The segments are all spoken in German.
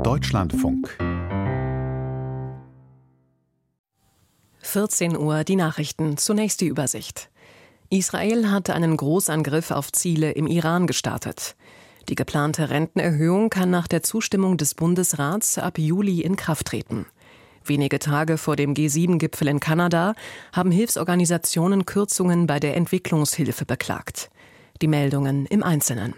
Deutschlandfunk. 14 Uhr, die Nachrichten. Zunächst die Übersicht. Israel hatte einen Großangriff auf Ziele im Iran gestartet. Die geplante Rentenerhöhung kann nach der Zustimmung des Bundesrats ab Juli in Kraft treten. Wenige Tage vor dem G7-Gipfel in Kanada haben Hilfsorganisationen Kürzungen bei der Entwicklungshilfe beklagt. Die Meldungen im Einzelnen.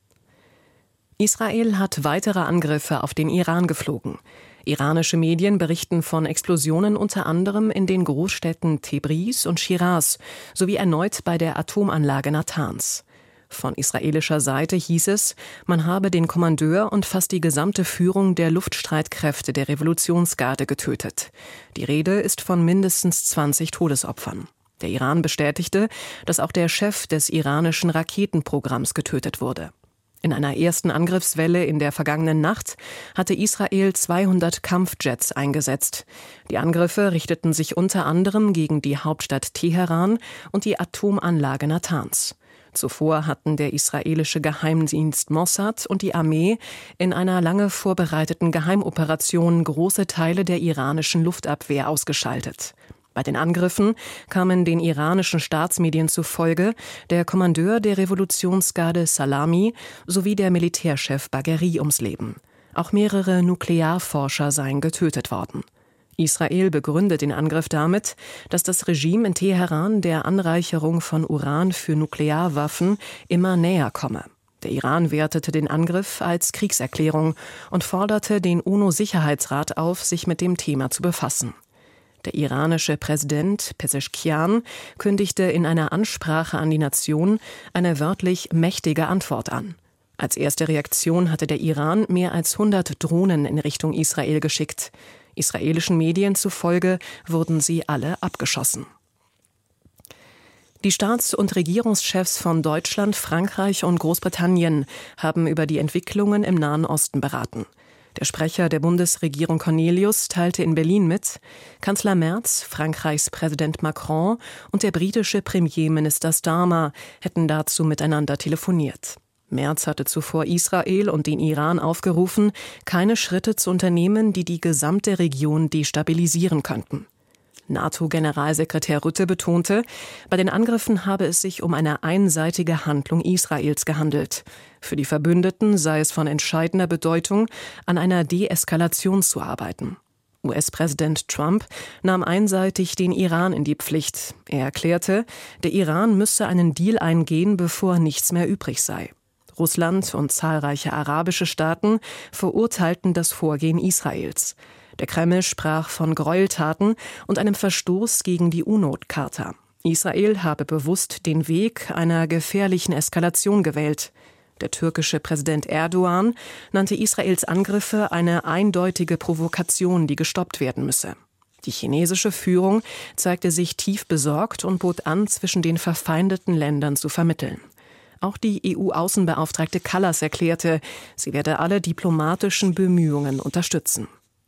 Israel hat weitere Angriffe auf den Iran geflogen. Iranische Medien berichten von Explosionen unter anderem in den Großstädten Tebriz und Schiraz sowie erneut bei der Atomanlage Natanz. Von israelischer Seite hieß es, man habe den Kommandeur und fast die gesamte Führung der Luftstreitkräfte der Revolutionsgarde getötet. Die Rede ist von mindestens 20 Todesopfern. Der Iran bestätigte, dass auch der Chef des iranischen Raketenprogramms getötet wurde. In einer ersten Angriffswelle in der vergangenen Nacht hatte Israel 200 Kampfjets eingesetzt. Die Angriffe richteten sich unter anderem gegen die Hauptstadt Teheran und die Atomanlage Natanz. Zuvor hatten der israelische Geheimdienst Mossad und die Armee in einer lange vorbereiteten Geheimoperation große Teile der iranischen Luftabwehr ausgeschaltet. Bei den Angriffen kamen den iranischen Staatsmedien zufolge der Kommandeur der Revolutionsgarde Salami sowie der Militärchef Bagheri ums Leben. Auch mehrere Nuklearforscher seien getötet worden. Israel begründet den Angriff damit, dass das Regime in Teheran der Anreicherung von Uran für Nuklearwaffen immer näher komme. Der Iran wertete den Angriff als Kriegserklärung und forderte den UNO-Sicherheitsrat auf, sich mit dem Thema zu befassen. Der iranische Präsident Pezeshkian kündigte in einer Ansprache an die Nation eine wörtlich mächtige Antwort an. Als erste Reaktion hatte der Iran mehr als 100 Drohnen in Richtung Israel geschickt. Israelischen Medien zufolge wurden sie alle abgeschossen. Die Staats- und Regierungschefs von Deutschland, Frankreich und Großbritannien haben über die Entwicklungen im Nahen Osten beraten. Der Sprecher der Bundesregierung Cornelius teilte in Berlin mit, Kanzler Merz, Frankreichs Präsident Macron und der britische Premierminister Starmer hätten dazu miteinander telefoniert. Merz hatte zuvor Israel und den Iran aufgerufen, keine Schritte zu unternehmen, die die gesamte Region destabilisieren könnten. NATO-Generalsekretär Rutte betonte, bei den Angriffen habe es sich um eine einseitige Handlung Israels gehandelt. Für die Verbündeten sei es von entscheidender Bedeutung, an einer Deeskalation zu arbeiten. US-Präsident Trump nahm einseitig den Iran in die Pflicht. Er erklärte, der Iran müsse einen Deal eingehen, bevor nichts mehr übrig sei. Russland und zahlreiche arabische Staaten verurteilten das Vorgehen Israels. Der Kreml sprach von Gräueltaten und einem Verstoß gegen die UNO-Charta. Israel habe bewusst den Weg einer gefährlichen Eskalation gewählt. Der türkische Präsident Erdogan nannte Israels Angriffe eine eindeutige Provokation, die gestoppt werden müsse. Die chinesische Führung zeigte sich tief besorgt und bot an, zwischen den verfeindeten Ländern zu vermitteln. Auch die EU-Außenbeauftragte Kallas erklärte, sie werde alle diplomatischen Bemühungen unterstützen.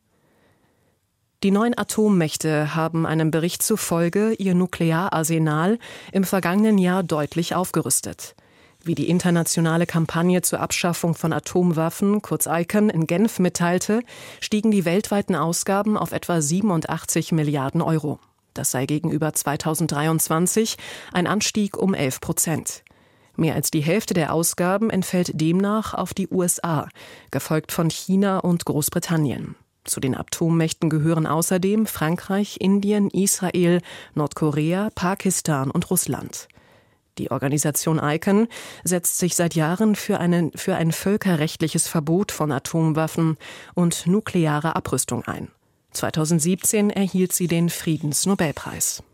Die 9 Atommächte haben einem Bericht zufolge ihr Nukleararsenal im vergangenen Jahr deutlich aufgerüstet. Wie die internationale Kampagne zur Abschaffung von Atomwaffen, kurz ICAN, in Genf mitteilte, stiegen die weltweiten Ausgaben auf etwa 87 Milliarden Euro. Das sei gegenüber 2023 ein Anstieg um 11%. Mehr als die Hälfte der Ausgaben entfällt demnach auf die USA, gefolgt von China und Großbritannien. Zu den Atommächten gehören außerdem Frankreich, Indien, Israel, Nordkorea, Pakistan und Russland. Die Organisation ICAN setzt sich seit Jahren für ein völkerrechtliches Verbot von Atomwaffen und nuklearer Abrüstung ein. 2017 erhielt sie den Friedensnobelpreis.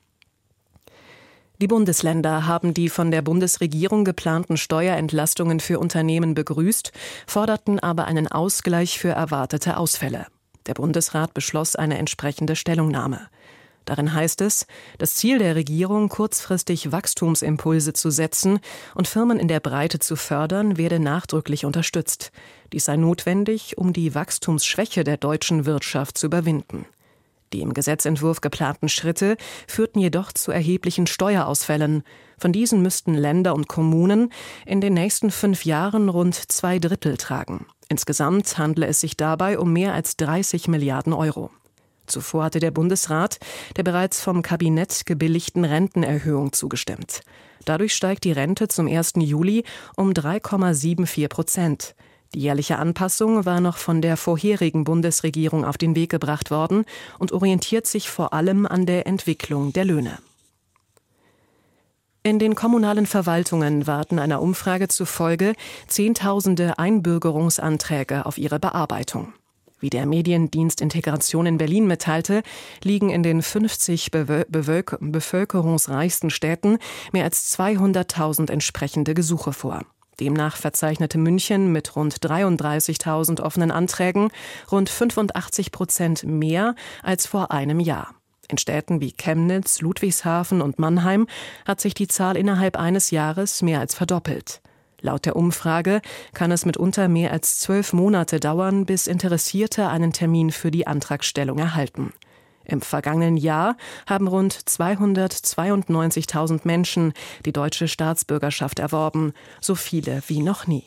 Die Bundesländer haben die von der Bundesregierung geplanten Steuerentlastungen für Unternehmen begrüßt, forderten aber einen Ausgleich für erwartete Ausfälle. Der Bundesrat beschloss eine entsprechende Stellungnahme. Darin heißt es, das Ziel der Regierung, kurzfristig Wachstumsimpulse zu setzen und Firmen in der Breite zu fördern, werde nachdrücklich unterstützt. Dies sei notwendig, um die Wachstumsschwäche der deutschen Wirtschaft zu überwinden. Die im Gesetzentwurf geplanten Schritte führten jedoch zu erheblichen Steuerausfällen. Von diesen müssten Länder und Kommunen in den nächsten 5 Jahren rund 2/3 tragen. Insgesamt handle es sich dabei um mehr als 30 Milliarden Euro. Zuvor hatte der Bundesrat der bereits vom Kabinett gebilligten Rentenerhöhung zugestimmt. Dadurch steigt die Rente zum 1. Juli um 3,74%. Die jährliche Anpassung war noch von der vorherigen Bundesregierung auf den Weg gebracht worden und orientiert sich vor allem an der Entwicklung der Löhne. In den kommunalen Verwaltungen warten einer Umfrage zufolge Zehntausende Einbürgerungsanträge auf ihre Bearbeitung. Wie der Mediendienst Integration in Berlin mitteilte, liegen in den 50 bevölkerungsreichsten Städten mehr als 200.000 entsprechende Gesuche vor. Demnach verzeichnete München mit rund 33.000 offenen Anträgen rund 85% mehr als vor einem Jahr. In Städten wie Chemnitz, Ludwigshafen und Mannheim hat sich die Zahl innerhalb eines Jahres mehr als verdoppelt. Laut der Umfrage kann es mitunter mehr als 12 Monate dauern, bis Interessierte einen Termin für die Antragstellung erhalten. Im vergangenen Jahr haben rund 292.000 Menschen die deutsche Staatsbürgerschaft erworben, so viele wie noch nie.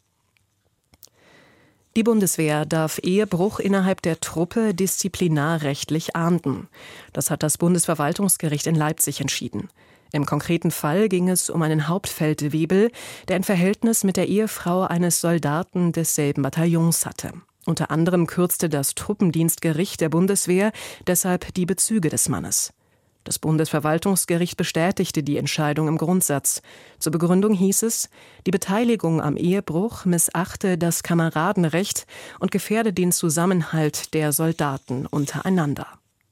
Die Bundeswehr darf Ehebruch innerhalb der Truppe disziplinarrechtlich ahnden. Das hat das Bundesverwaltungsgericht in Leipzig entschieden. Im konkreten Fall ging es um einen Hauptfeldwebel, der ein Verhältnis mit der Ehefrau eines Soldaten desselben Bataillons hatte. Unter anderem kürzte das Truppendienstgericht der Bundeswehr deshalb die Bezüge des Mannes. Das Bundesverwaltungsgericht bestätigte die Entscheidung im Grundsatz. Zur Begründung hieß es, die Beteiligung am Ehebruch missachte das Kameradenrecht und gefährde den Zusammenhalt der Soldaten untereinander.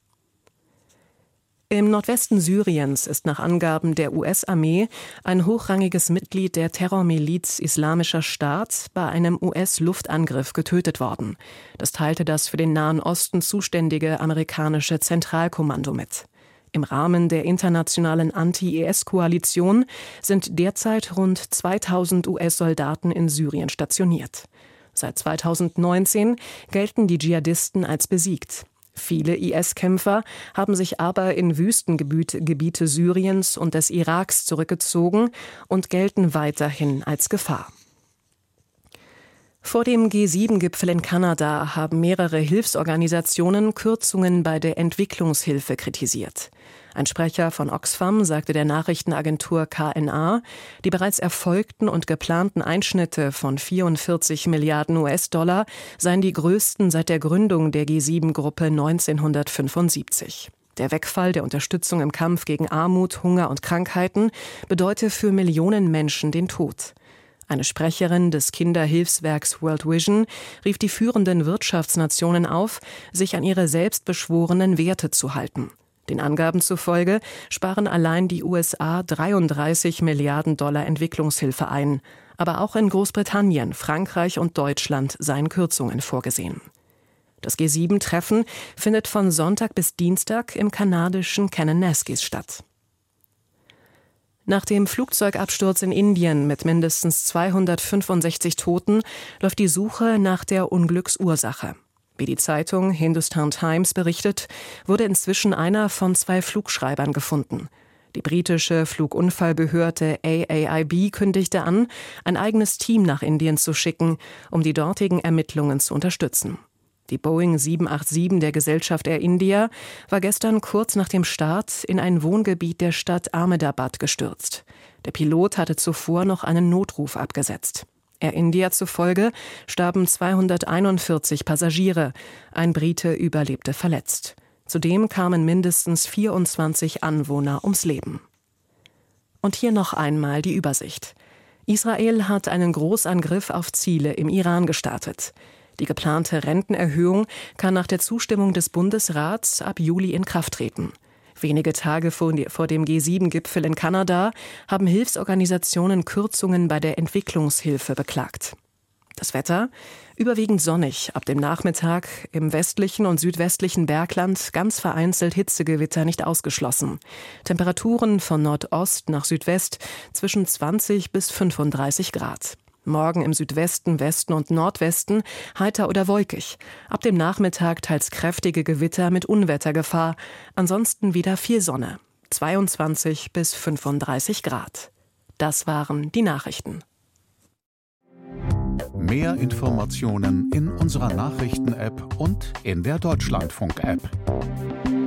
Im Nordwesten Syriens ist nach Angaben der US-Armee ein hochrangiges Mitglied der Terrormiliz Islamischer Staat bei einem US-Luftangriff getötet worden. Das teilte das für den Nahen Osten zuständige amerikanische Zentralkommando mit. Im Rahmen der internationalen Anti-IS-Koalition sind derzeit rund 2000 US-Soldaten in Syrien stationiert. Seit 2019 gelten die Dschihadisten als besiegt. Viele IS-Kämpfer haben sich aber in Wüstengebiete Syriens und des Iraks zurückgezogen und gelten weiterhin als Gefahr. Vor dem G7-Gipfel in Kanada haben mehrere Hilfsorganisationen Kürzungen bei der Entwicklungshilfe kritisiert. Ein Sprecher von Oxfam sagte der Nachrichtenagentur KNA, die bereits erfolgten und geplanten Einschnitte von 44 Milliarden US-Dollar seien die größten seit der Gründung der G7-Gruppe 1975. Der Wegfall der Unterstützung im Kampf gegen Armut, Hunger und Krankheiten bedeute für Millionen Menschen den Tod. Eine Sprecherin des Kinderhilfswerks World Vision rief die führenden Wirtschaftsnationen auf, sich an ihre selbstbeschworenen Werte zu halten. Den Angaben zufolge sparen allein die USA 33 Milliarden Dollar Entwicklungshilfe ein. Aber auch in Großbritannien, Frankreich und Deutschland seien Kürzungen vorgesehen. Das G7-Treffen findet von Sonntag bis Dienstag im kanadischen Kananaskis statt. Nach dem Flugzeugabsturz in Indien mit mindestens 265 Toten läuft die Suche nach der Unglücksursache. Wie die Zeitung Hindustan Times berichtet, wurde inzwischen einer von 2 Flugschreibern gefunden. Die britische Flugunfallbehörde AAIB kündigte an, ein eigenes Team nach Indien zu schicken, um die dortigen Ermittlungen zu unterstützen. Die Boeing 787 der Gesellschaft Air India war gestern kurz nach dem Start in ein Wohngebiet der Stadt Ahmedabad gestürzt. Der Pilot hatte zuvor noch einen Notruf abgesetzt. Air India zufolge starben 241 Passagiere, ein Brite überlebte verletzt. Zudem kamen mindestens 24 Anwohner ums Leben. Und hier noch einmal die Übersicht. Israel hat einen Großangriff auf Ziele im Iran gestartet. Die geplante Rentenerhöhung kann nach der Zustimmung des Bundesrats ab Juli in Kraft treten. Wenige Tage vor dem G7-Gipfel in Kanada haben Hilfsorganisationen Kürzungen bei der Entwicklungshilfe beklagt. Das Wetter? Überwiegend sonnig, ab dem Nachmittag im westlichen und südwestlichen Bergland ganz vereinzelt Hitzegewitter nicht ausgeschlossen. Temperaturen von Nordost nach Südwest zwischen 20 bis 35 Grad. Morgen im Südwesten, Westen und Nordwesten heiter oder wolkig. Ab dem Nachmittag teils kräftige Gewitter mit Unwettergefahr. Ansonsten wieder viel Sonne. 22 bis 35 Grad. Das waren die Nachrichten. Mehr Informationen in unserer Nachrichten-App und in der Deutschlandfunk-App.